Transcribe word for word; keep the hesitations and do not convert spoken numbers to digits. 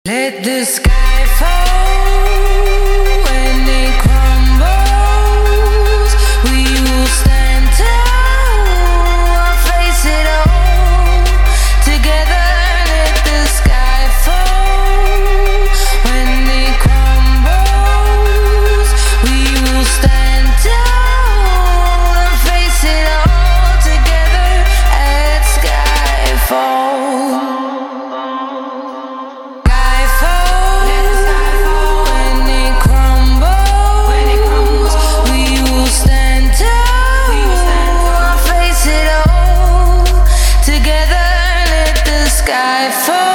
Let the sky fall when it crumbles. We will stand tall, face it all together. Let the sky fall when it crumbles. We will stand tall and face it all together. Let sky fall. Sky fall.